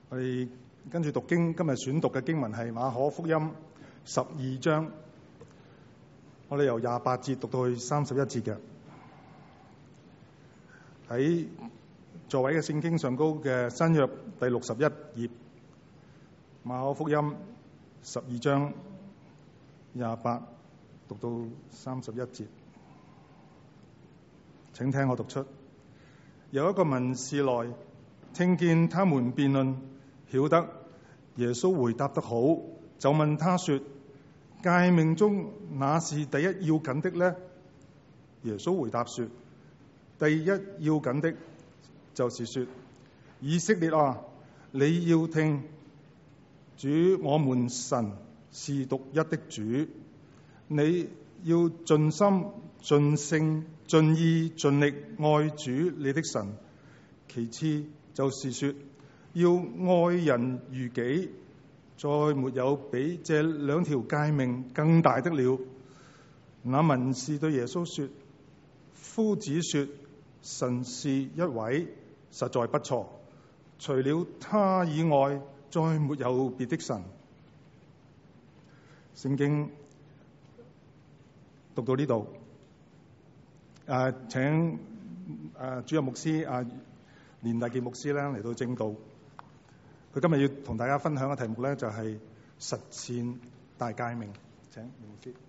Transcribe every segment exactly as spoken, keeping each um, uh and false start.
我哋跟住讀經，今日選讀嘅經文係馬可福音十二章，我哋由廿八節讀到去三十一節嘅。喺座位嘅聖經上高嘅新約第六十一頁，馬可福音十二章廿八讀到三十一節，請聽我讀出。有一個文士來，聽見他們辯論，曉得耶穌回答得好，就問他說：誡命中哪是第一要緊的呢？耶穌回答說：第一要緊的，就是說，以色列啊，你要聽，主我們神是獨一的主，你要盡心、盡性、盡意、盡力愛主你的神。其次就是說，要愛人如己，再沒有比這兩條誡命更大的了。那文士對耶穌說：夫子說神是一位，實在不錯，除了他以外，再沒有別的神。聖經讀到呢度，誒請誒主任牧師啊連大健牧師咧嚟到證道。佢今日要同大家分享嘅題目咧就係實踐大誡命。請連牧師。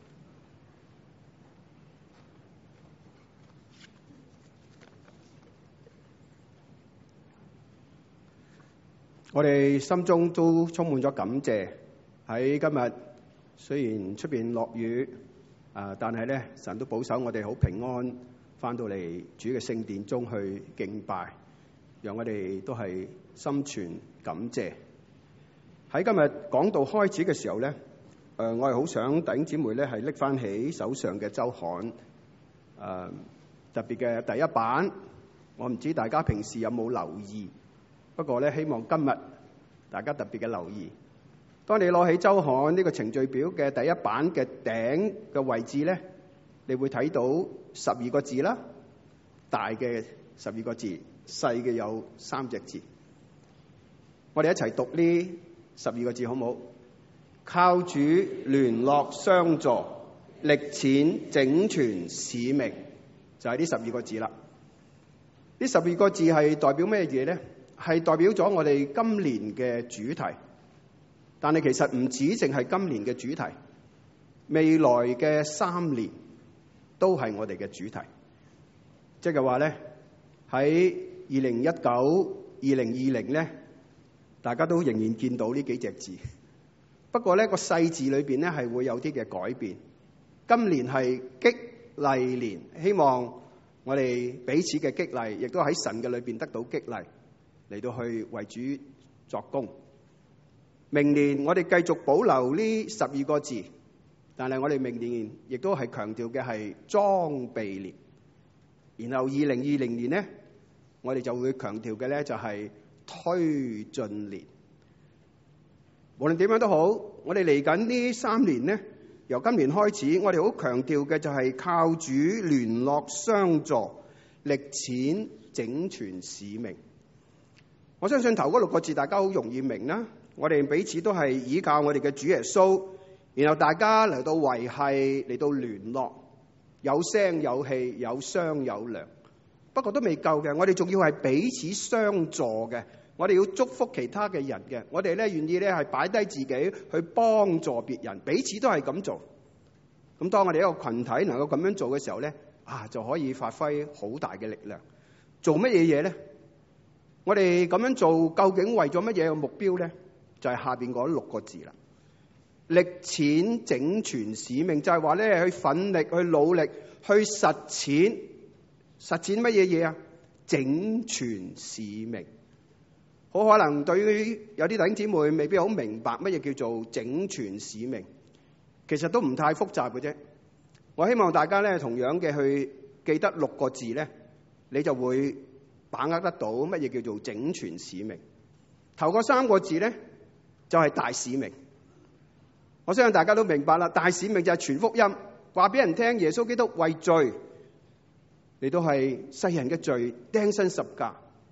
我哋心中都充滿咗感謝。喺今日雖然出邊落雨啊，但係咧神都保守我哋好平安，翻到嚟主嘅聖殿中去敬拜，讓我哋都係心存感謝。喺今日講道開始嘅時候咧，誒我係好想弟兄姊妹咧係拎翻起手上嘅周刊，誒特別嘅第一版。我唔知大家平時有冇留意，不過咧希望今日大家特別嘅留意。當你攞起周刊呢個程序表嘅第一版嘅頂嘅位置咧，你會睇到十二個字啦，大嘅十二個字，細嘅有三隻字。我哋一齊讀呢十二個字好唔好？靠主聯絡相助，力踐整全使命，就係呢十二個字啦。呢十二個字係代表咩嘢咧？係代表咗我哋今年嘅主題。但係其實唔止淨係今年嘅主題，未來嘅三年都係我哋嘅主題。即係話咧，喺二零一九、二零二零咧，大家都仍然見到呢幾隻字。不過咧個細字裏邊咧係會有啲嘅改變。今年係激勵年，希望我哋彼此嘅激勵，亦都喺神嘅裏邊得到激勵，嚟到去為主作工。明年我哋繼續保留呢十二個字，但係我哋明年亦都係強調嘅係裝備年。然後二零二零年呢，我哋就會強調嘅咧就係推進年。無論點樣都好，我哋嚟緊呢三年呢，由今年開始，我哋好強調嘅就係靠主聯絡相助，力踐整全使命。我相信頭嗰六個字大家好容易明啦。我哋彼此都係依靠我哋嘅主耶穌，然後大家嚟到維繫，嚟到聯絡，有聲有氣，有商有量。不過都未夠嘅，我哋仲要係彼此相助嘅。我哋要祝福其他嘅人嘅。我哋咧願意咧係擺低自己去幫助別人，彼此都係咁做。咁當我哋一個群體能夠咁樣做嘅時候咧，啊就可以發揮好大嘅力量。做乜嘢嘢咧？我哋咁樣做究竟為咗乜嘢嘅目標咧？就係下邊嗰六個字啦，力踐整全使命，就係話咧去奮力、去努力、去實踐，實踐乜嘢嘢啊？整全使命。好可能對於有啲弟兄姊妹未必好明白乜嘢叫做整全使命，其實都唔太複雜嘅啫。我希望大家咧同樣嘅去記得六個字咧，你就會把握得到乜嘢叫做整全使命。頭嗰三個字咧，就係大使命。我相信大家都明白啦，大使命就係傳福音，話俾人聽耶穌基督為罪，你都係世人嘅罪釘身十架，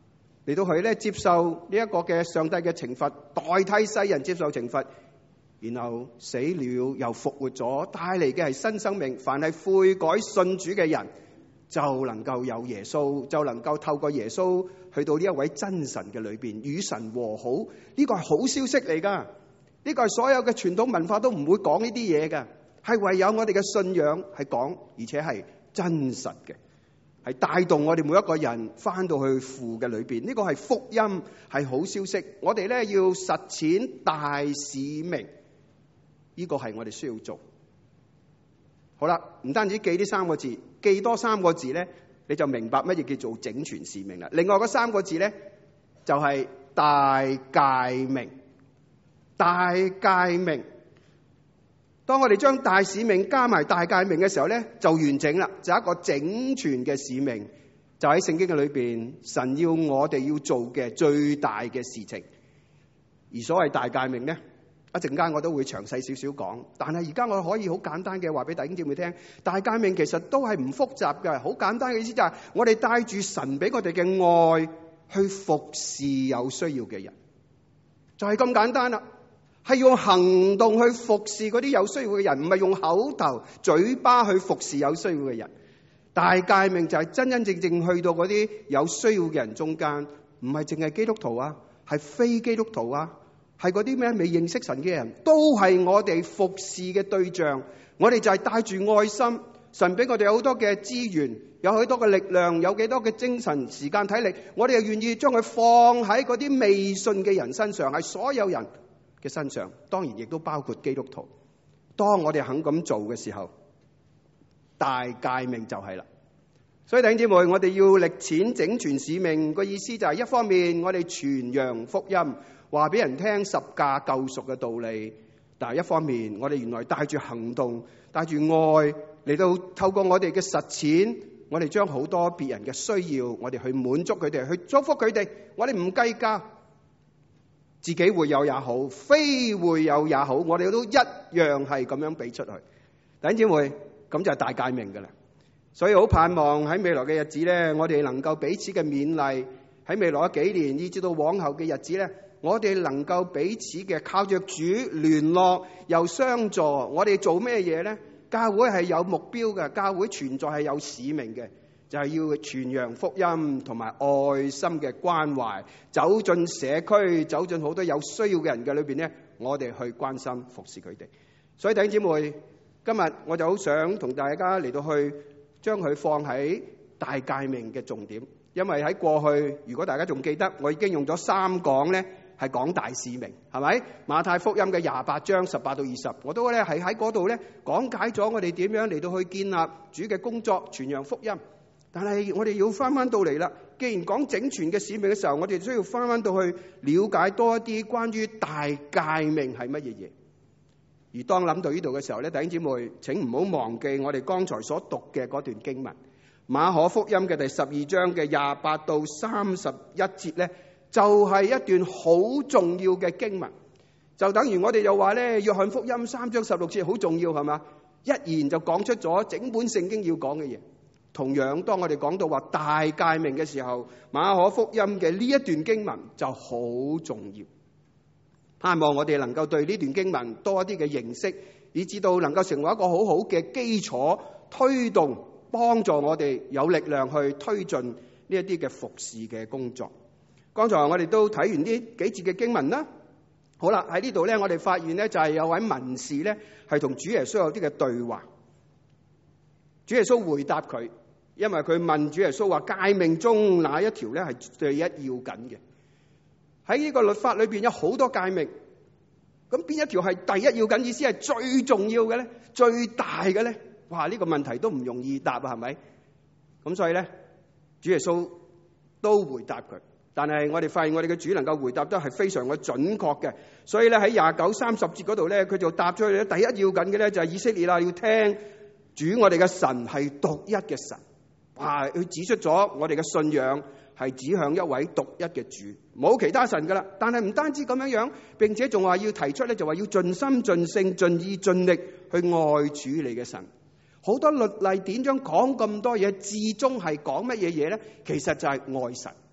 嚟到去咧接受呢一個嘅上帝嘅懲罰，代替世人接受懲罰，然後死了又復活咗，帶嚟嘅係新生命。凡係悔改信主嘅人，就能夠有耶穌，就能夠透過耶穌去到呢一位真神嘅裏邊與神和好。呢個係好消息嚟噶，呢個係所有嘅傳統文化都唔會講呢啲嘢嘅，係唯有我哋嘅信仰係講，而且係真實嘅，係帶動我哋每一個人翻到去父嘅裏邊。呢個係福音，係好消息。我哋咧要實踐大使命，呢個係我哋需要做。好啦，唔單止記呢三個字，記多三個字咧，你就明白乜嘢叫做整全使命啦。另外嗰三個字咧，就係大誡命。大誡命，當我哋將大使命加埋大誡命嘅時候咧，就完整啦，就係一個整全嘅使命。就喺聖經嘅裏邊，神要我哋要做嘅最大嘅事情。而所謂大誡命咧，一陣間我都會詳細少少講，但係而家我可以好簡單嘅話俾弟兄姊妹聽，大誡命其實都係唔複雜嘅，好簡單嘅意思就係我哋帶住神俾我哋嘅愛去服侍有需要嘅人，就係咁簡單啦，係用行動去服侍嗰啲有需要嘅人，唔係用口頭嘴巴去服侍有需要嘅人。大誡命就係真真正正去到嗰啲有需要嘅人中間，唔係淨係基督徒啊，係非基督徒啊，係嗰啲咩未認識神嘅人，都係我哋服侍嘅對象。我哋就係帶住愛心，神俾我哋有好多嘅資源，有好多嘅力量，有幾多嘅精神、時間、體力，我哋又願意將佢放喺嗰啲未信嘅人身上，係所有人嘅身上，當然亦都包括基督徒。當我哋肯咁做嘅時候，大誡命就係啦。所以弟兄姊妹，我哋要力踐整全使命，個意思就係一方面我哋傳揚福音，話俾人聽十架救贖嘅道理，但係一方面我哋原來帶住行動，帶住愛嚟到透過我哋嘅實踐，我哋將好多別人嘅需要，我哋去滿足佢哋，去祝福佢哋。我哋唔計較，自己會有也好，非會有也好，我哋都一樣係咁樣俾出去。弟兄姊妹，咁就係大誡命噶啦。所以好盼望喺未來嘅日子咧，我哋能夠彼此嘅勉勵，喺未來嘅幾年，以至到往後嘅日子咧，我哋能夠彼此嘅靠着主聯絡又相助。我哋做咩嘢咧？教會係有目標嘅，教會存在係有使命嘅，就係要傳揚福音同埋愛心嘅關懷，走進社區，走進好多有需要嘅人嘅裏邊咧，我哋去關心服侍佢哋。所以弟兄姊妹，今日我就好想同大家嚟到去將佢放喺大誡命嘅重點，因為喺過去，如果大家仲記得，我已經用咗三講咧，係講大使命，係咪？馬太福音嘅廿八章十八到二十，我都咧係喺嗰度咧講解咗我哋點樣嚟到去建立主嘅工作，傳揚福音。但係我哋要翻翻到嚟啦，既然講整全嘅使命嘅時候，我哋需要翻翻到去了解多一啲關於大誡命係乜嘢嘢。而當諗到呢度嘅時候咧，弟兄姊妹，請唔好忘記我哋剛才所讀嘅嗰段經文，馬可福音嘅第十二章嘅廿八到三十一節咧，就係一段好重要嘅經文。就等於我哋又話咧，約翰福音三章十六節好重要，係嘛？一言就講出咗整本聖經要講嘅嘢。同樣，當我哋講到話大誡命嘅時候，馬可福音嘅呢一段經文就好重要。盼望我哋能夠對呢段經文多一啲嘅認識，以至到能夠成為一個好好嘅基礎，推動幫助我哋有力量去推進呢一啲嘅服侍嘅工作。剛才我哋都睇完呢幾節嘅經文啦。好啦，喺呢度咧，我哋發現咧就係有位文士咧係同主耶穌有啲嘅對話。主耶穌回答佢，因為佢問主耶穌話：誡命中哪一條咧係最一要緊嘅？喺呢個律法裏邊有好多誡命，咁邊一條係第一要緊？意思係最重要嘅咧，最大嘅咧？哇！呢個問題都唔容易答啊，係咪？咁所以咧，主耶穌都回答佢。但係我哋發現我哋嘅主能夠回答得係非常嘅準確嘅。所以咧喺廿九三十節嗰度咧，佢就答咗佢咧，第一要緊嘅咧就係以色列啦，要聽主我哋嘅神係獨一嘅神。哇！佢指出咗我哋嘅信仰係指向一位獨一嘅主，冇其他神噶啦。但係唔單止咁樣樣，並且仲話要提出咧，就話要盡心盡性盡意盡力去愛主你嘅神。好多律例典章講咁多嘢，至終係講乜嘢嘢咧？其實就係愛神。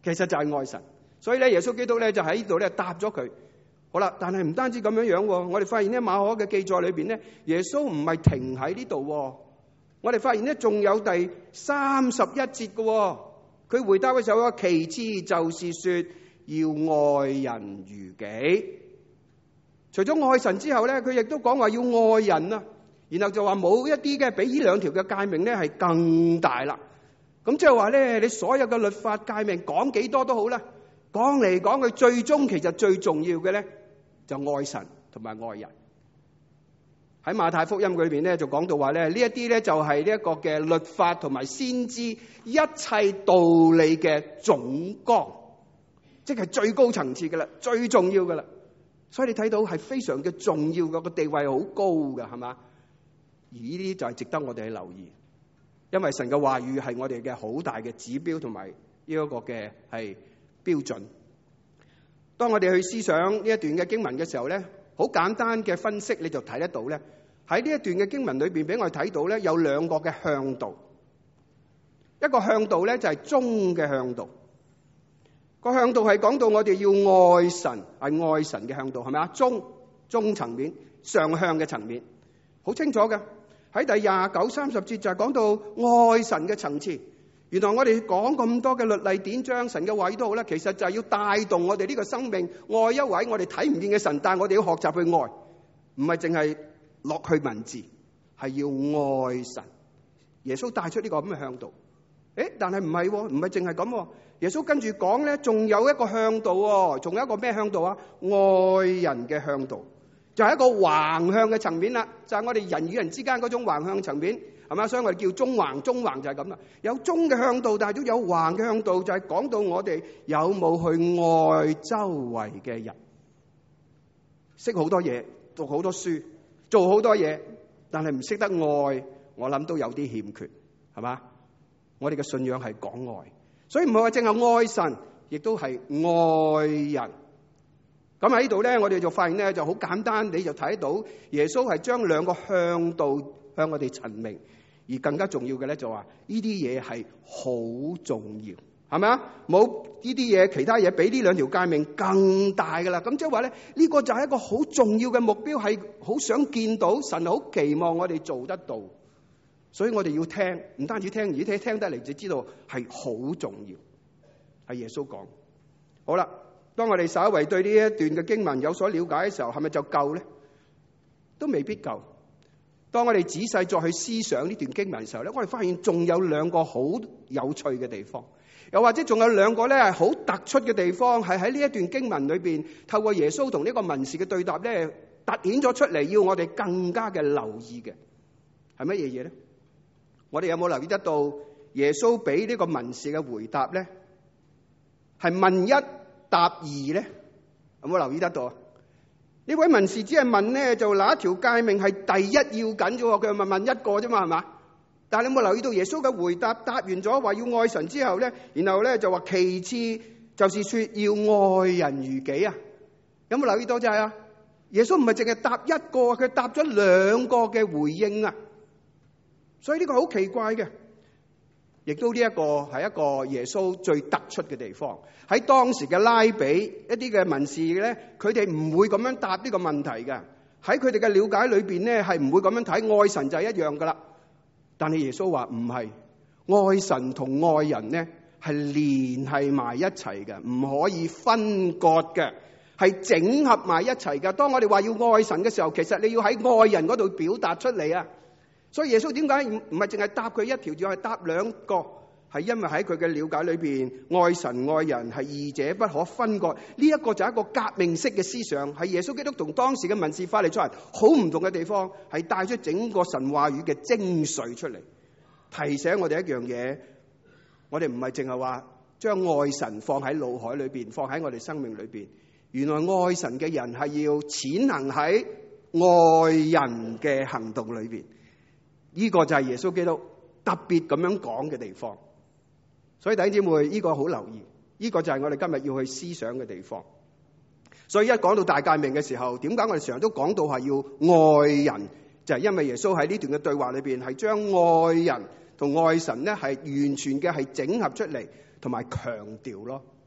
其實就係愛神。所以咧，耶穌基督咧就喺呢度咧答咗佢。好啦，但係唔單止咁樣樣喎，我哋發現咧馬可嘅記載裏邊咧，耶穌唔係停喺呢度喎。我哋發現咧仲有第三十一節嘅，佢回答嘅時候話：其次就是說要愛人如己。除咗愛神之後咧，佢亦都講話要愛人啊。然後就話冇一啲嘅比呢兩條嘅誡命咧係更大啦。咁即係話咧，你所有嘅律法誡命講幾多都好啦，講嚟講去，最終其實最重要嘅咧就愛神同埋愛人。喺馬太福音裏邊咧就講到話咧，呢一啲咧就係呢一個嘅律法同埋先知一切道理嘅總綱，即係最高層次嘅啦，最重要嘅啦。所以你睇到係非常嘅重要嘅，個地位好高嘅，係嘛？而呢啲就係值得我哋去留意，因為神嘅話語係我哋嘅好大嘅指標同埋呢一個嘅係標準。當我哋去思想呢一段嘅經文嘅時候咧，好簡單嘅分析你就睇得到咧。喺呢一段嘅經文裏邊俾我哋睇到咧，有兩個嘅向導。一個向導咧就係忠嘅向導，個向導係講到我哋要愛神，係愛神嘅向導，係咪啊？忠忠層面上向嘅層面好清楚嘅。喺第廿九、三十節就係講到愛神嘅層次。原來我哋講咁多嘅律例典章、神嘅話語都好啦，其實就係要帶動我哋呢個生命愛一位我哋睇唔見嘅神，但係我哋要學習去愛，唔係淨係落去文字，係要愛神。耶穌帶出呢個咁嘅向導。誒，但係唔係喎，唔係淨係咁喎。耶穌跟住講咧，仲有一個向導喎，仲有一個咩向導啊？愛人嘅向導。就係一個橫向嘅層面啦，就係我哋人與人之間嗰種橫向層面，係嘛？所以我哋叫中橫，中橫就係咁啦。有中嘅向導，但係都有橫嘅向導，就係講到我哋有冇去愛周圍嘅人，識好多嘢，讀好多書，做好多嘢，但係唔識得愛，我諗都有啲欠缺，係嘛？我哋嘅信仰係講愛，所以唔係話淨係愛神，亦都係愛人。咁喺呢度咧，我哋就發現咧就好簡單，你就睇到耶穌係將兩個向導向我哋陳明，而更加重要嘅咧就話呢啲嘢係好重要，係咪啊？冇呢啲嘢，其他嘢比呢兩條誡命更大噶啦。咁即係話咧，呢個就係一個好重要嘅目標，係好想見到神，好期望我哋做得到。所以我哋要聽，唔單止聽，而且聽得嚟就知道係好重要。係耶穌講。好啦。當我哋稍為對呢一段嘅經文有所了解嘅時候，係咪就夠咧？都未必夠。當我哋仔細再去思想呢段經文嘅時候咧，我哋發現仲有兩個好有趣嘅地方，又或者仲有兩個咧係好突出嘅地方，係喺呢一段經文裏邊透過耶穌同呢個文士嘅對答咧，凸顯咗出嚟，要我哋更加嘅留意嘅係乜嘢嘢咧？我哋有冇留意得到耶穌俾呢個文士嘅回答咧？係問一答二咧，有冇留意得到啊？呢位文士只係問咧，就哪一條誡命係第一要緊啫？佢問問一個啫嘛，係嘛？但係你有冇留意到耶穌嘅回答？答完咗話要愛神之後咧，然後咧就話其次就是說要愛人如己啊？有冇留意到就係啊？耶穌唔係淨係答一個，佢答咗兩個嘅回應啊！所以呢個好奇怪嘅。亦都呢一個係一個耶穌最突出嘅地方。喺當時嘅拉比一啲嘅文士咧，佢哋唔會咁樣答呢個問題嘅。喺佢哋嘅了解裏邊咧，係唔會咁樣睇，愛神就係一樣噶啦。但係耶穌話唔係，愛神同愛人咧係連繫埋一齊嘅，唔可以分割嘅，係整合埋一齊嘅。當我哋話要愛神嘅時候，其實你要喺愛人嗰度表達出嚟啊！所以耶穌點解唔唔係淨係答佢一條，仲係答兩個？係因為喺佢嘅了解裏邊，愛神愛人係二者不可分割。呢一個就係一個革命式嘅思想，係耶穌基督同當時嘅文士法利賽人好唔同嘅地方，係帶出整個神話語嘅精髓出嚟，提醒我哋一樣嘢：我哋唔係淨係話將愛神放喺腦海裏邊，放喺我哋生命裏邊。原來愛神嘅人係要踐行喺愛人嘅行動裏邊。呢個就係耶穌基督特別咁樣講嘅地方，所以弟兄姊妹，呢個好留意，呢個就係我哋今日要去思想嘅地方。所以一講到大誡命嘅時候，點解我哋成日都講到係要愛人？就係因為耶穌喺呢段嘅對話裏邊係將愛人同愛神咧係完全嘅係整合出嚟，同埋強調咯。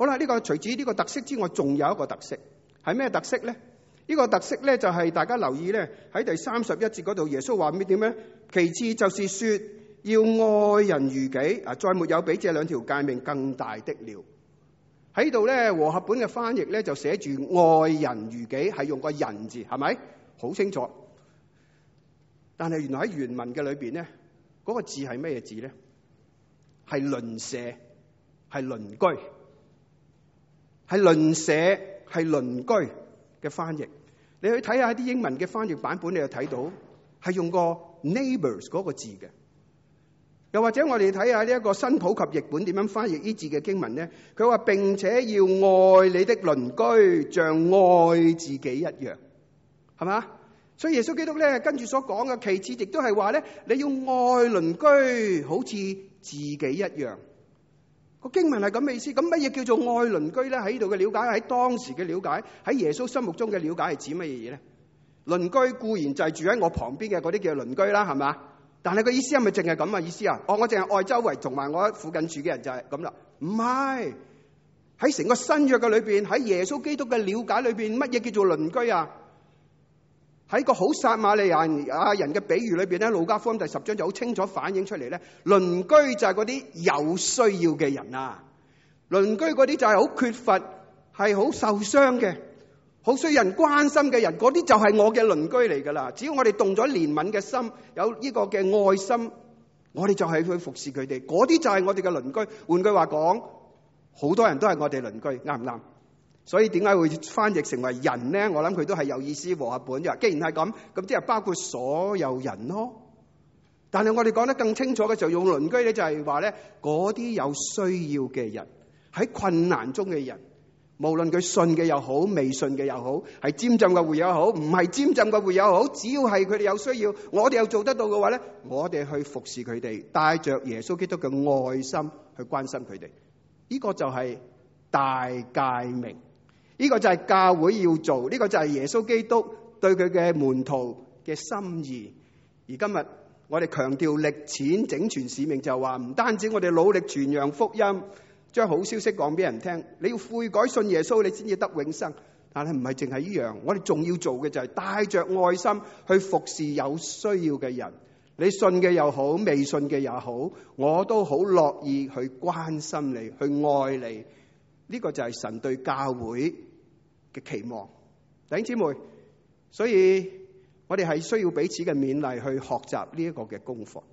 好啦，呢個除此呢個特色之外，仲有一個特色，係咩特色咧？呢個特色咧就係大家留意咧，喺第三十一節嗰度，耶穌話咩點咧？其次就是說要愛人如己啊，再沒有比這兩條誡命更大的了。喺度咧，和合本嘅翻譯咧就寫住愛人如己，係用個人字，係咪？好清楚。但係原來喺原文嘅裏邊咧，嗰個字係咩字咧？係鄰舍，係鄰居，係鄰舍，係鄰居嘅翻譯。你去睇下啲英文嘅翻譯版本，你就睇到係用個 neighbors 嗰個字嘅。又或者我哋睇下呢一個新普及譯本點樣翻譯呢字嘅經文咧？佢話並且要愛你的鄰居像愛自己一樣，係嘛？所以耶穌基督咧跟住所講嘅，其次亦都係話咧，你要愛鄰居好似自己一樣。個經文係咁嘅意思。咁乜嘢叫做愛鄰居咧？喺呢度嘅了解，喺當時嘅了解，喺耶穌心目中嘅了解係指乜嘢嘢咧？鄰居固然就係住喺我旁邊嘅嗰啲叫鄰居啦，係嘛？但係個意思係咪淨係咁嘅意思啊？哦，我淨係愛周圍同埋我附近住嘅人就係咁啦？唔係，喺成個新約嘅裏邊，喺耶穌基督嘅了解裏邊，乜嘢叫做鄰居啊？喺個好撒瑪利亞人嘅比喻裏邊咧，路加福音第十章就好清楚反映出嚟咧。鄰居就係嗰啲有需要嘅人啊，鄰居嗰啲就係好缺乏、係好受傷嘅、好需要人關心嘅人，嗰啲就係我嘅鄰居嚟噶啦。只要我哋動咗憐憫嘅心，有呢個嘅愛心，我哋就係去服侍佢哋。嗰啲就係我哋嘅鄰居。換句話講，好多人都係我哋鄰居，啱唔啱？所以點解會翻譯成為人咧？我諗佢都係有意思，和合本啫。既然係咁，咁即係包括所有人咯。但係我哋講得更清楚嘅就用鄰居咧，就係話咧，嗰啲有需要嘅人，喺困難中嘅人，無論佢信嘅又好，未信嘅又好，係沾浸嘅會友好，唔係沾浸嘅會友好，只要係佢哋有需要，我哋又做得到嘅話咧，我哋去服侍佢哋，帶着耶穌基督嘅愛心去關心佢哋。呢個就係大誡命。呢個就係教會要做，呢個就係耶穌基督對佢嘅門徒嘅心意。而今日我哋強調力踐整全使命，就話唔單止我哋努力傳揚福音，將好消息講俾人聽，你要悔改信耶穌，你先至得永生。但係唔係淨係呢樣，我哋仲要做嘅就係帶着愛心去服侍有需要嘅人。你信嘅又好，未信嘅也好，我都好樂意去關心你，去愛你。呢個就係神對教會嘅期望，弟兄姊妹，所以我哋係需要彼此嘅勉勵去學習呢一個嘅功課，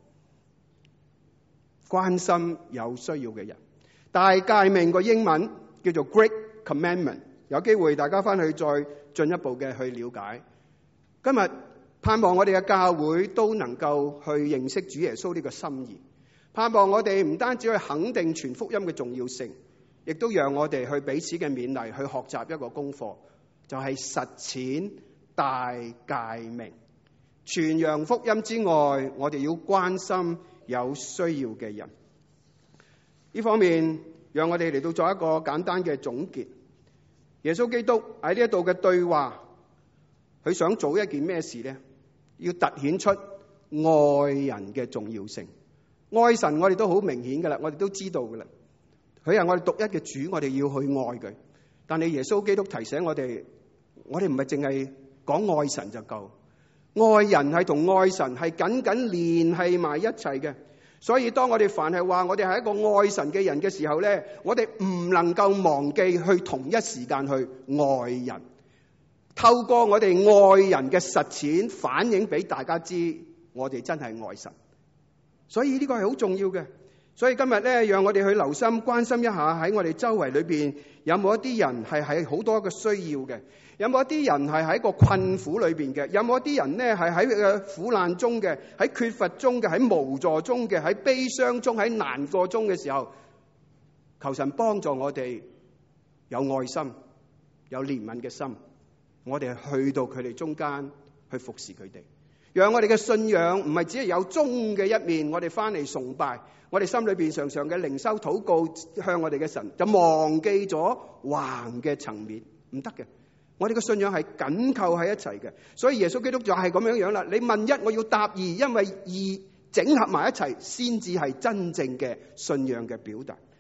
關心有需要嘅人。大誡命個英文叫做 Great Commandment， 有機會大家翻去再進一步嘅去了解。今日盼望我哋嘅教會都能夠去認識主耶穌呢個心意，盼望我哋唔單止去肯定傳福音嘅重要性，亦都讓我哋去彼此嘅勉勵，去學習一個功課，就係實踐大誡命。傳揚福音之外，我哋要關心有需要嘅人。呢方面，讓我哋嚟到做一個簡單嘅總結。耶穌基督喺呢一度嘅對話，佢想做一件咩事呢？要凸顯出愛人嘅重要性。愛神我哋都好明顯噶啦，我哋都知道噶啦。佢係我哋獨一嘅主，我哋要去愛佢。但係耶穌基督提醒我哋，我哋唔係淨係講愛神就夠，愛人係同愛神係緊緊聯繫埋一齊嘅。所以當我哋凡係話我哋係一個愛神嘅人嘅時候咧，我哋唔能夠忘記去同一時間去愛人。透過我哋愛人嘅實踐，反映俾大家知，我哋真係愛神。所以呢個係好重要嘅。所以今日咧，讓我哋去留心關心一下喺我哋周圍裏邊有冇一啲人係喺好多嘅需要嘅，有冇一啲人係喺個困苦裏邊嘅，有冇一啲人咧係喺嘅苦難中嘅，喺缺乏中嘅，喺無助中嘅，喺悲傷中，喺難過中嘅時候，求神幫助我哋有愛心，有憐憫嘅心，我哋去到佢哋中間去服侍佢哋，讓我哋嘅信仰唔係只係有忠嘅一面，我哋翻嚟崇拜，我哋心裏邊常常嘅靈修禱告向我哋嘅神，就忘記咗橫嘅層面，唔得嘅。我哋嘅信仰係緊扣喺一齊嘅，所以耶穌基督就係咁樣樣啦。你問一，我要答二，因為二整合埋一齊，先至係真正嘅信仰嘅表達。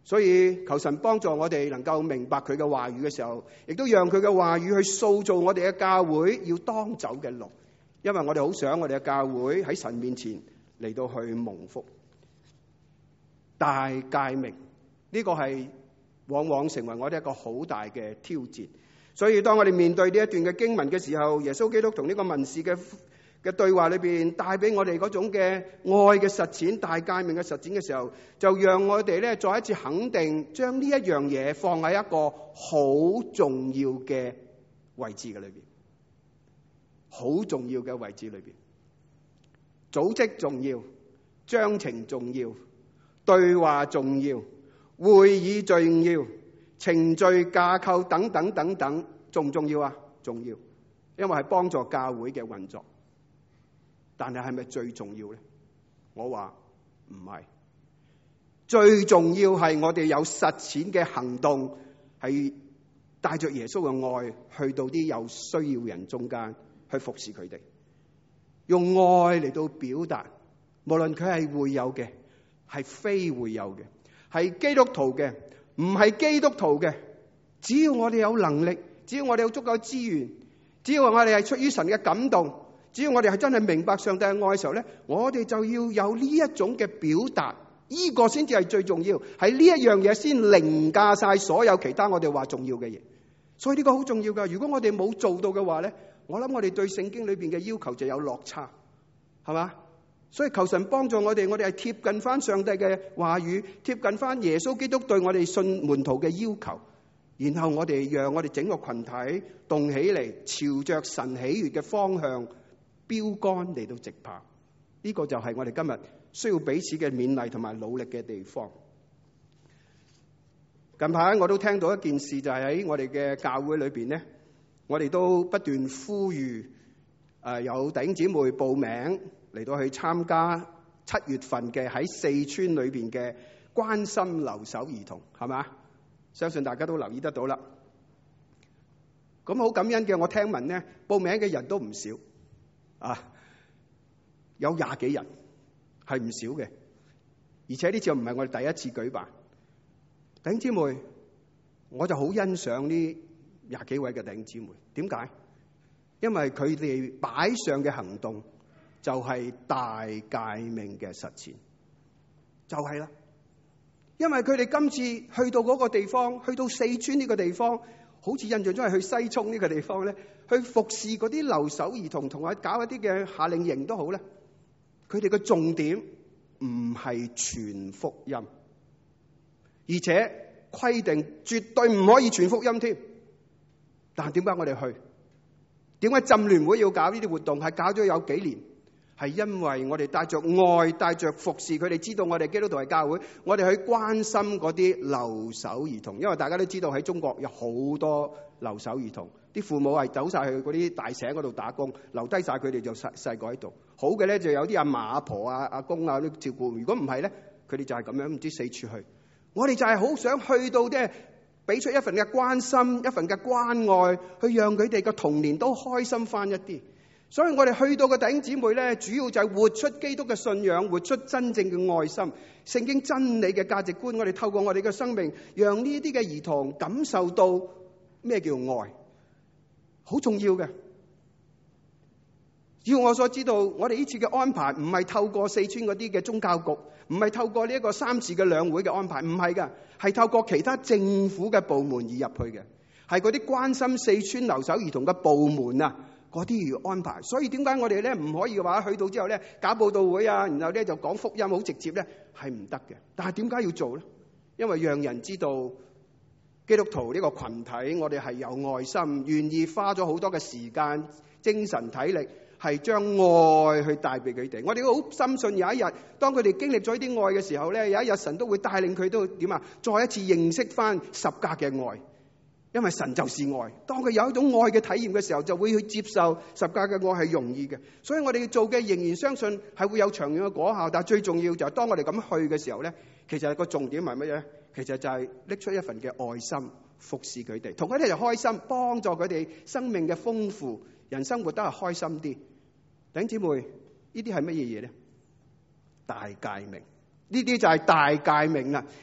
所以求神幫助我哋能夠明白佢嘅話語嘅時候，亦都讓佢嘅話語去塑造我哋嘅教會要當走嘅路。因為我哋好想我哋嘅教會喺神面前嚟到去蒙福。大誡命呢個係往往成為我哋一個好大嘅挑戰。所以當我哋面對呢一段嘅經文嘅時候，耶穌基督同呢個文士嘅嘅對話裏邊帶俾我哋嗰種嘅愛嘅實踐、大誡命嘅實踐嘅時候，就讓我哋咧再一次肯定將呢一樣嘢放喺一個好重要嘅位置嘅裏邊，好重要嘅位置裏邊。組織重要，章程重要，對話重要，會議重要，程序架構等等等等，重唔重要啊？重要，因為係幫助教會嘅運作。但係係咪最重要咧？我話唔係，最重要係我哋有實踐嘅行動，係帶着耶穌嘅愛去到啲有需要人中間去服侍佢哋，用愛嚟到表達，無論佢係會友嘅，係非會友嘅，係基督徒嘅，唔係基督徒嘅，只要我哋有能力，只要我哋有足夠資源，只要我哋係出於神嘅感動，只要我哋係真係明白上帝嘅愛嘅時候咧，我哋就要有呢一種嘅表達，呢個先至係最重要，係呢一樣嘢先凌駕晒所有其他我哋話重要嘅嘢。所以呢個好重要噶。如果我哋冇做到嘅話咧，我諗我哋對聖經裏邊嘅要求就有落差，係嘛？所以求神幫助我哋，我哋係貼近翻上帝嘅話語，貼近翻耶穌基督對我哋信門徒嘅要求，然後我哋讓我哋整個群體動起嚟，朝着神喜悅嘅方向標杆嚟到直跑。呢個就係我哋今日需要彼此嘅勉勵同埋努力嘅地方。近排我都聽到一件事，就係喺我哋嘅教會裏邊咧，我哋都不斷呼籲誒有弟兄姊妹報名嚟到去參加七月份嘅喺四川裏邊嘅關心留守兒童，係嘛？相信大家都留意得到啦。咁好感恩嘅，我聽聞咧報名嘅人都唔少啊，有廿幾人，係唔少嘅。而且呢次唔係我哋第一次舉辦。弟兄姊妹，我就好欣賞呢廿幾位嘅弟兄姊妹。點解？因為佢哋擺上嘅行動就係大誡命嘅實踐，就係啦。因為佢哋今次去到嗰個地方，去到四川呢個地方，好似印象中係去西涌呢個地方咧，去服侍嗰啲留守兒童，同埋搞一啲嘅夏令營都好咧。佢哋嘅重點唔係傳福音，而且規定絕對唔可以傳福音添。但係點解我哋去？點解浸聯會要搞呢啲活動？係搞咗有幾年，係因為我哋帶着愛，帶着服侍佢哋，知道我哋基督徒係教會，我哋去關心嗰啲留守兒童。因為大家都知道喺中國有好多留守兒童，啲父母係走晒去嗰啲大省嗰度打工，留低晒佢哋就細細個喺度。好嘅咧，就有啲阿嫲阿婆啊、阿公啊都照顧。如果唔係咧，佢哋就係咁樣唔知四處去。我哋就係好想去到啫，俾出一份嘅關心，一份嘅關愛，去讓佢哋嘅童年都開心翻一啲。所以我哋去到嘅弟兄姊妹咧，主要就係活出基督嘅信仰，活出真正嘅愛心、聖經真理嘅價值觀。我哋透過我哋嘅生命，讓呢啲嘅兒童感受到咩叫愛，好重要嘅。要我所知道，我哋呢次嘅安排唔係透過四川嗰啲嘅宗教局，唔係透過呢一個三次嘅兩會嘅安排，唔係噶，係透過其他政府嘅部門而入去嘅，係嗰啲關心四川留守兒童嘅部門啊，嗰啲而安排。所以點解我哋咧唔可以話去到之後咧搞佈道會啊，然後咧就講福音好直接咧，係唔得嘅。但係點解要做咧？因為讓人知道基督徒呢個群體，我哋係有愛心，願意花咗好多嘅時間、精神、體力。係將愛去帶俾佢哋，我哋都好深信有一日，當佢哋經歷咗呢啲愛嘅時候咧，有一日神都會帶領佢都點啊，再一次認識翻十架嘅愛，因為神就是愛。當佢有一種愛嘅體驗嘅時候，就會去接受十架嘅愛係容易嘅。所以我哋要做嘅仍然相信係會有長遠嘅果效，但係最重要就係當我哋咁去嘅時候咧，其實個重點係乜嘢？其實就係拎出一份嘅愛心服侍佢哋，同佢哋就開心，幫助佢哋生命嘅豐富。人生活得係開心啲，弟兄姊妹，呢啲係乜嘢嘢咧？大誡命，呢啲就係大誡命啦。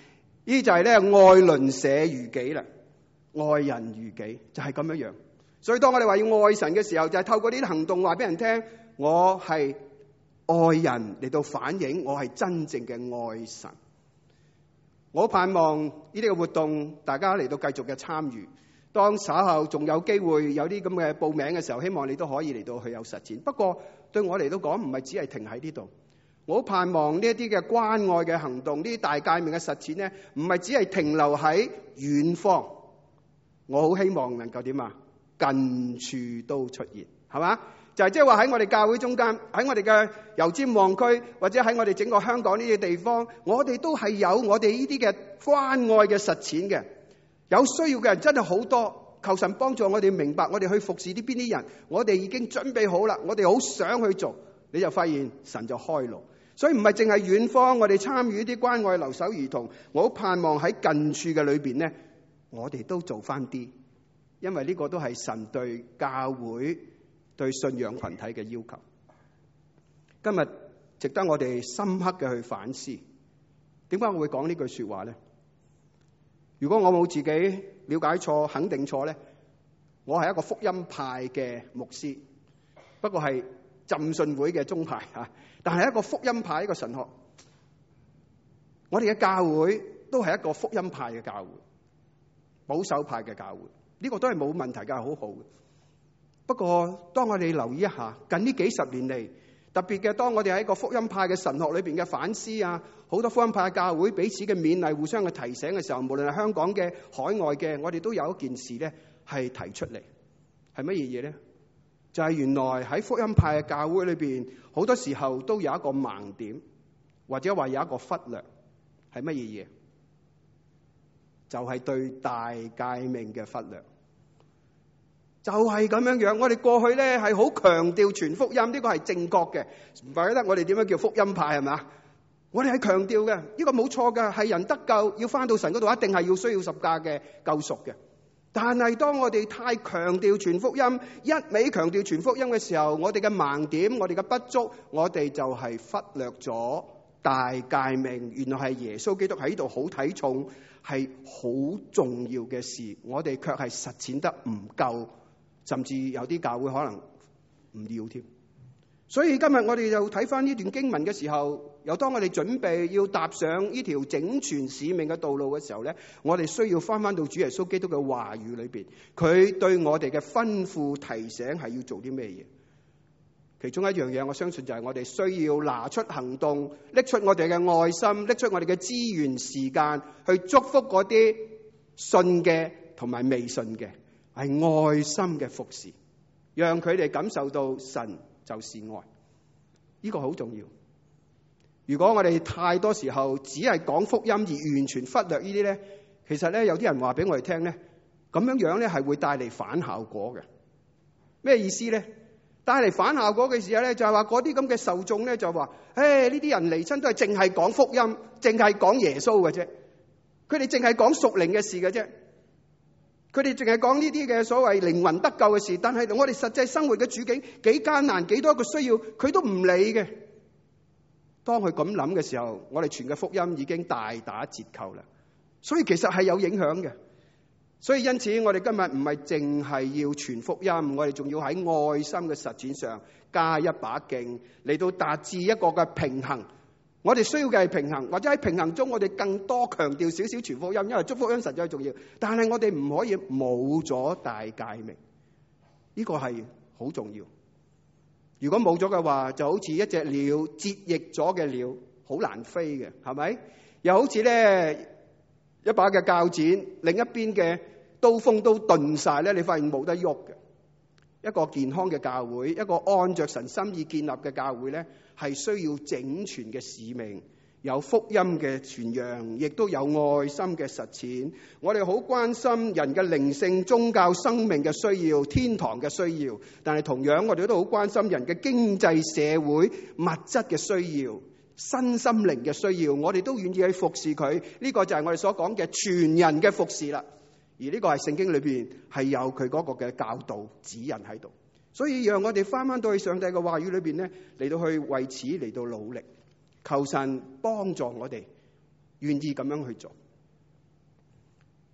呢就係咧愛鄰舍如己啦，愛人如己就係咁樣樣。所以當我哋話要愛神嘅時候，就係透過呢啲行動話俾人聽，我係愛人嚟到反映我係真正嘅愛神。我盼望呢啲嘅活動，大家嚟到繼續嘅參與。當稍後仲有機會有啲咁嘅報名嘅時候，希望你都可以嚟到去有實踐。不過對我嚟到講，唔係只係停喺呢度。我盼望呢一啲嘅關愛嘅行動，呢啲大誡命嘅實踐咧，唔係只係停留喺遠方。我好希望能夠點啊？近處都出現，係嘛？就係即係話喺我哋教會中間，喺我哋嘅油尖旺區，或者喺我哋整個香港呢啲地方，我哋都係有我哋呢啲嘅關愛嘅實踐嘅。有需要嘅人真係好多，求神幫助我哋明白，我哋去服侍啲邊啲人，我哋已經準備好啦，我哋好想去做，你就發現神就開路。所以唔係淨係遠方，我哋參與啲關愛留守兒童，我好盼望喺近處嘅裏邊呢，我哋都做翻啲，因為呢個都係神對教會、對信仰群體嘅要求。今日值得我哋深刻嘅去反思，點解我會講呢句說話呢？如果我冇自己了解錯、肯定錯呢，我係一個福音派嘅牧師，不過係浸信會嘅宗派吓，但係一個福音派一個神學。我哋嘅教會都係一個福音派嘅教會，保守派嘅教會，呢個都係冇問題嘅，係好好嘅。不過當我哋留意一下近呢幾十年嚟，特別嘅當我哋喺一個福音派嘅神學裏邊嘅反思啊，好多福音派嘅教會彼此嘅勉勵、互相嘅提醒嘅時候，無論係香港嘅、海外嘅，我哋都有一件事咧係提出嚟，係乜嘢嘢咧？就係原來喺福音派嘅教會裏邊，好多時候都有一個盲點，或者話有一個忽略，係乜嘢嘢？就係對大誡命嘅忽略。就係咁樣樣，我哋過去咧係好強調傳福音，呢個係正確嘅，唔怪得我哋點樣叫福音派係咪啊？我哋係強調嘅，呢個冇錯嘅，係人得救要翻到神嗰度，一定係要需要十架嘅救贖嘅。但係當我哋太強調傳福音，一味強調傳福音嘅時候，我哋嘅盲點，我哋嘅不足，我哋就係忽略咗大誡命。原來係耶穌基督喺度好睇重，係好重要嘅事，我哋卻係實踐得唔夠。甚至有啲教會可能唔要添，所以今日我哋就睇翻呢段經文嘅時候，又當我哋準備要踏上呢條整全使命嘅道路嘅時候咧，我哋需要翻翻到主耶穌基督嘅話語裏邊，佢對我哋嘅吩咐提醒係要做啲咩嘢？其中一樣嘢，我相信就係我哋需要拿出行動，拎出我哋嘅愛心，拎出我哋嘅資源、時間，去祝福嗰啲信嘅同埋未信嘅。係愛心嘅服侍，讓佢哋感受到神就是愛，呢個好重要。如果我哋太多時候只係講福音而完全忽略呢啲咧，其實咧有啲人話俾我哋聽咧，咁樣樣咧係會帶嚟反效果嘅。咩意思咧？帶嚟反效果嘅時候咧，就係話嗰啲咁嘅受眾咧就話，誒呢啲人嚟親都係淨係講福音，淨係講耶穌嘅啫，佢哋淨係講屬靈嘅事嘅啫。佢哋淨係講呢啲嘅所謂靈魂得救嘅事，但係我哋實際生活嘅處境幾艱難，幾多個需要，佢都唔理嘅。當佢咁諗嘅時候，我哋傳嘅福音已經大打折扣啦。所以其實係有影響嘅。所以因此，我哋今日唔係淨係要傳福音，我哋仲要喺愛心嘅實踐上加一把勁，嚟到達至一個嘅平衡。我哋需要嘅係平衡，或者喺平衡中，我哋更多強調少少傳福音，因為祝福音實在重要。但係我哋唔可以冇咗大誡命，呢個係好重要。如果冇咗嘅話，就好似一隻鳥折翼咗嘅鳥，好難飛嘅，係咪？又好似咧一把嘅鉸剪，另一邊嘅刀鋒都鈍晒咧，你發現冇得喐嘅。一個健康嘅教會，一個按着神心意建立嘅教會咧，係需要整全嘅使命，有福音嘅傳揚，亦都有愛心嘅實踐。我哋好關心人嘅靈性、宗教、生命嘅需要、天堂嘅需要，但係同樣我哋都好關心人嘅經濟、社會、物質嘅需要、身心靈嘅需要。我哋都願意去服侍佢，呢個就係我哋所講嘅全人嘅服侍啦。而呢個係聖經裏邊係有佢嗰個嘅教導指引喺度，所以讓我哋翻翻到去上帝嘅話語裏邊咧，嚟到去為此嚟到努力，求神幫助我哋願意咁樣去做。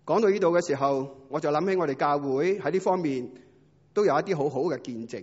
講到呢度嘅時候，我就諗起我哋教會喺呢方面都有一啲好好嘅見證。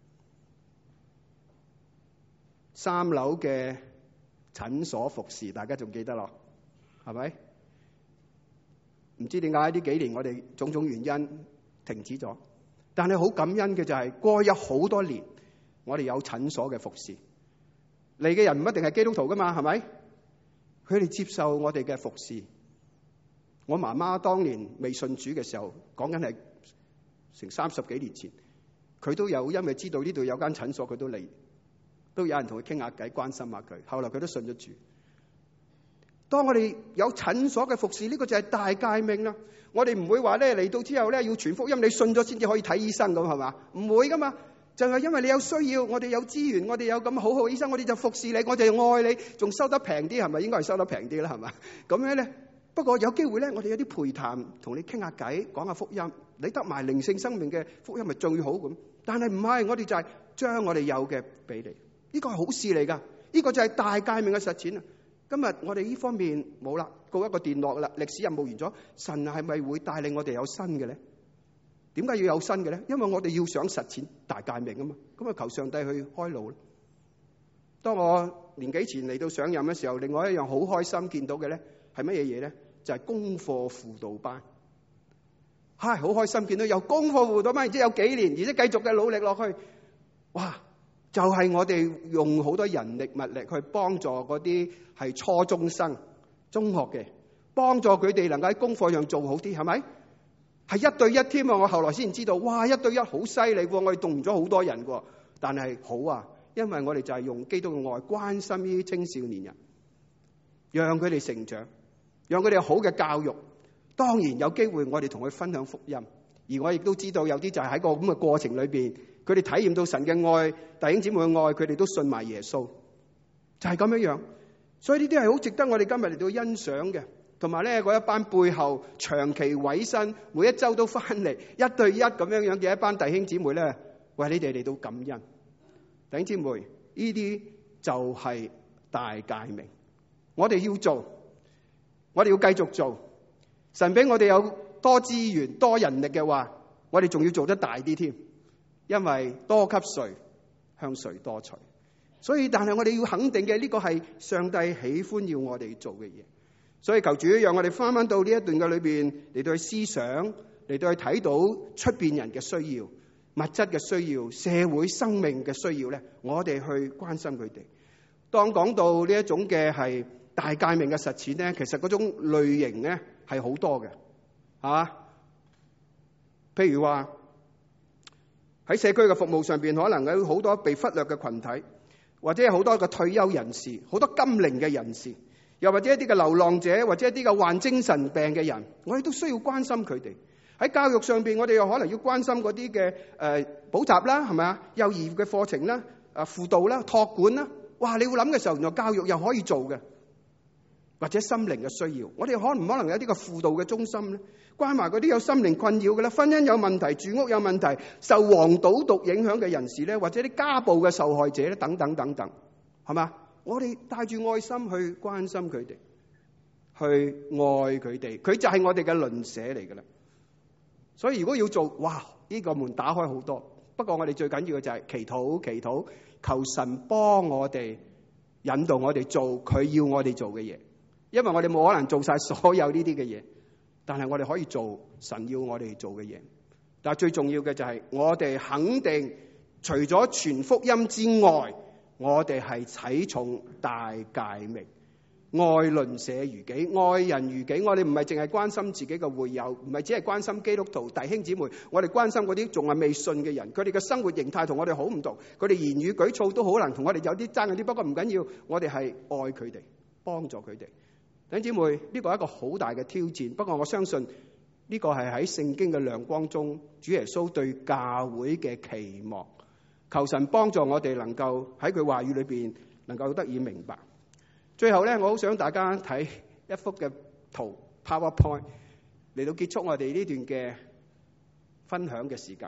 三樓嘅診所服侍，大家仲記得咯？係咪？唔知點解呢幾年我哋種種原因停止咗，但係好感恩嘅就係過去有好多年，我哋有診所嘅服侍。嚟嘅人唔一定係基督徒噶嘛，係咪？佢哋接受我哋嘅服侍。我媽媽當年未信主嘅時候，講緊係成三十幾年前，佢都有因為知道呢度有間診所，佢都嚟，都有人同佢傾下偈，關心下佢。後來佢都信咗主。當我哋有診所嘅服侍，呢個就係大誡命啦。我哋唔會話咧嚟到之後咧要傳福音，你信咗先至可以睇醫生咁，係嘛？唔會噶嘛。就係因為你有需要，我哋有資源，我哋有咁好好嘅醫生，我哋就服侍你，我哋愛你，仲收得平啲，係咪？應該係收得平啲啦，係嘛？咁樣咧，不過有機會咧，我哋有啲陪談，同你傾下偈，講下福音，你得埋靈性生命嘅福音咪最好咁。但係唔係，我哋就係將我哋有嘅俾你，呢個係好事嚟噶，呢個就係大誡命嘅實踐啊！今日我哋呢方面冇啦，告一個段落啦，歷史任務完咗，神係咪會帶領我哋有新嘅咧？點解要有新嘅咧？因為我哋要想實踐大誡命啊嘛，咁啊求上帝去開路啦。當我年幾前嚟到上任嘅時候，另外一樣好開心見到嘅咧係乜嘢嘢咧？就係功課輔導班。唉，好開心見到有功課輔導班，而且有幾年，而且繼續嘅努力落去。哇！就係我哋用好多人力物力去幫助嗰啲係初中生、中學嘅，幫助佢哋能夠喺功課上做好啲，係咪？係一對一添啊！我後來先知道，哇！一對一好犀利喎，我哋動員咗好多人喎。但係好啊，因為我哋就係用基督嘅愛關心呢啲青少年人，讓佢哋成長，讓佢哋有好嘅教育。當然有機會我哋同佢分享福音，而我亦都知道有啲就係喺個咁嘅過程裏邊，佢哋體驗到神嘅愛，弟兄姊妹嘅愛，佢哋都信埋耶穌，就係咁樣樣。所以呢啲係好值得我哋今日嚟到欣賞嘅。同埋咧，嗰一班背後長期委身，每一週都翻嚟一對一咁樣樣嘅一班弟兄姊妹咧，為你哋嚟到感恩。弟兄姊妹，呢啲就係大誡命，我哋要做，我哋要繼續做。神俾我哋有多資源、多人力嘅話，我哋仲要做得大啲添，因為多給誰，向誰多取。所以，但係我哋要肯定嘅呢個係上帝喜歡要我哋做嘅嘢。所以求主讓我哋翻翻到呢一段嘅裏邊嚟到去思想，嚟到去睇到出邊人嘅需要、物質嘅需要、社會生命嘅需要咧，我哋去關心佢哋。當講到呢一種嘅係大誡命嘅實踐咧，其實嗰種類型咧係好多嘅，係嘛？譬如話喺社區嘅服務上邊，可能有好多被忽略嘅群體，或者有好多嘅退休人士，好多金齡嘅人士。又或者一啲嘅流浪者，或者一啲嘅患精神病嘅人，我哋都需要關心佢哋。喺教育上邊，我哋又可能要關心嗰啲嘅誒補習啦，係咪啊？幼兒嘅課程啦，啊輔導啦，託管啦。哇！你會諗嘅時候，原來教育又可以做嘅，或者心靈嘅需要，我哋可唔可能有啲個輔導嘅中心咧？關埋嗰啲有心靈困擾嘅咧，婚姻有問題、住屋有問題、受黃賭毒影響嘅人士咧，或者啲家暴嘅受害者咧，等等等等，係嘛？我哋帶住愛心去關心佢哋，去愛佢哋，佢就係我哋嘅鄰舍嚟噶啦。所以如果要做，哇！呢個門打開好多。不過我哋最緊要嘅就係祈禱，祈禱，求神幫我哋引導我哋做佢要我哋做嘅嘢。因為我哋冇可能做晒所有呢啲嘅嘢，但係我哋可以做神要我哋做嘅嘢。但係最重要嘅就係我哋肯定，除咗傳福音之外，我哋係睇重大誡命，愛鄰舍如己，愛人如己。我哋唔係淨係關心自己嘅會友，唔係只係關心基督徒弟兄姊妹，我哋關心嗰啲仲係未信嘅人，佢哋嘅生活形態同我哋好唔同，佢哋言語舉措都好難同我哋有啲爭嗰啲。不過唔緊要，我哋係愛佢哋，幫助佢哋。弟兄姊妹，呢個係一個好大嘅挑戰。不過我相信呢個係喺聖經嘅亮光中，主耶穌對教會嘅期望。求神幫助我哋能夠喺佢話語裏邊能夠得以明白。最後咧，我好想大家睇一幅嘅圖 PowerPoint 嚟到結束我哋呢段嘅分享嘅時間。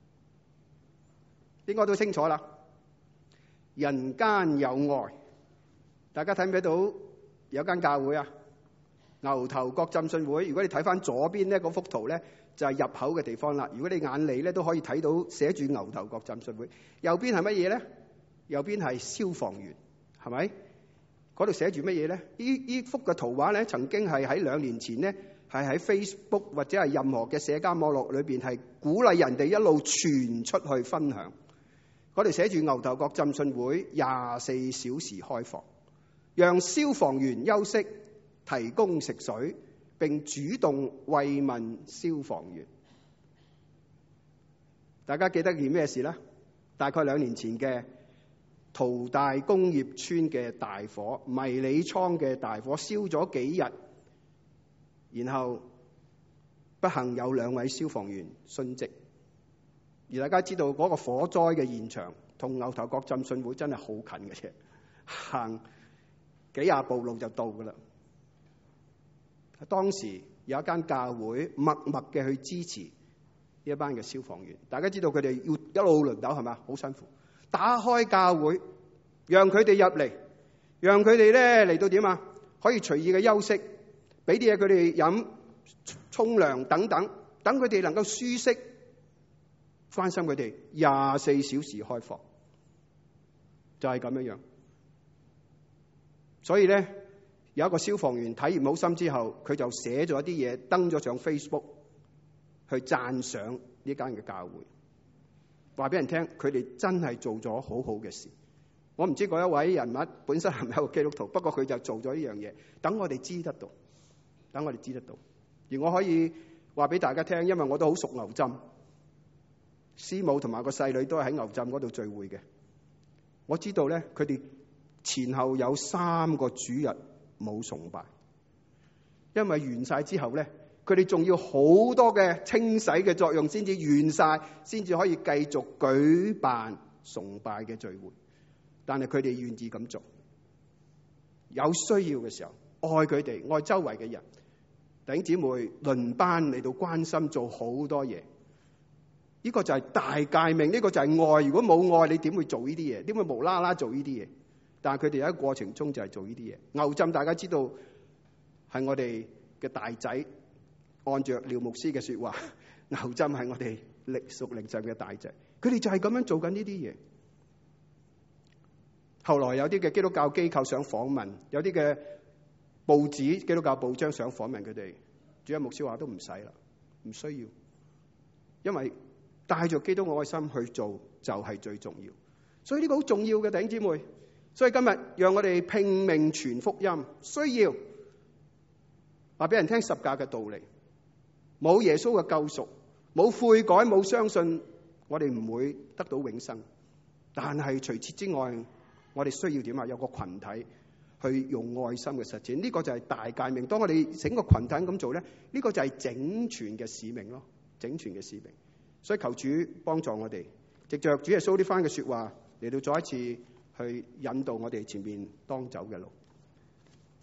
應該都清楚啦。人間有愛，大家睇唔睇到有間教會啊？ 牛頭角浸信會。如果你睇翻左邊咧嗰幅圖咧，就係入口嘅地方啦。如果你眼利咧，都可以睇到寫住牛頭角浸信會。右邊係乜嘢咧？右邊係消防員，係咪？嗰度寫住乜嘢咧？呢呢幅嘅圖畫咧，曾經係喺兩年前咧，係喺 Facebook 或者係任何嘅社交網絡裏邊係鼓勵人哋一路傳出去分享。嗰度寫住牛頭角浸信會廿四小時開放，讓消防員休息，提供食水，並主動慰問消防員。大家記得件咩事呢？大概兩年前嘅淘大工業村嘅大火，迷你倉嘅大火燒咗幾日，然後不幸有兩位消防員殉職。而大家知道嗰個火災嘅現場同牛頭角浸信會真係好近嘅啫，行幾廿步路就到㗎啦。當時有一間教會默默嘅去支持呢一班嘅消防員。大家知道佢哋要一路輪流係嘛，好辛苦。打開教會，讓佢哋入嚟，讓佢哋咧嚟到點啊？可以隨意嘅休息，俾啲嘢佢哋飲、沖涼等等，等佢哋能夠舒適。關心佢哋，廿四小時開放，就係咁樣樣。所以咧，有一個消防員體驗好心之後，佢就寫咗一啲嘢，登咗上 Facebook 去讚賞呢間嘅教會，話俾人聽，佢哋真係做咗好好嘅事。我唔知嗰一位人物本身係咪一個基督徒，不過佢就做咗呢樣嘢，等我哋知得到，等我哋知得到。而我可以話俾大家聽，因為我都好熟牛浸。師母同埋個細女都係喺牛浸嗰度聚會嘅，我知道咧，佢哋前後有三個主日冇崇拜，因為完晒之後咧，佢哋仲要好多嘅清洗嘅作用先至完晒，先至可以繼續舉辦崇拜嘅聚會。但係佢哋願意咁做，有需要嘅時候愛佢哋，愛周圍嘅人，弟兄姊妹輪班嚟到關心，做好多嘢。呢個就係大誡命，呢個就係愛。如果冇愛，你點會做呢啲嘢？點會無啦啦做呢啲嘢？但係佢哋喺過程中就係做呢啲嘢。牛浸大家知道係我哋嘅大仔，按照廖牧師嘅說話，牛浸係我哋歷屬靈上嘅大仔。佢哋就係咁樣做緊呢啲嘢。後來有啲嘅基督教機構想訪問，有啲嘅報紙、基督教報章想訪問佢哋，主任牧師話都唔使啦，唔需要，因為帶着基督愛心去做就係最重要。所以呢個好重要嘅，弟兄姊妹。所以今日讓我哋拼命傳福音，需要話俾人聽十架嘅道理。冇耶穌嘅救贖，冇悔改，冇相信，我哋唔會得到永生。但係除此之外，我哋需要點啊？有個群體去用愛心嘅實踐，呢個就係大誡命。當我哋整個群體咁做咧，呢個就係整全嘅使命咯，整全嘅使命。所以求主幫助我哋，藉着主耶穌呢番嘅說話嚟到再一次去引導我哋前面當走嘅路。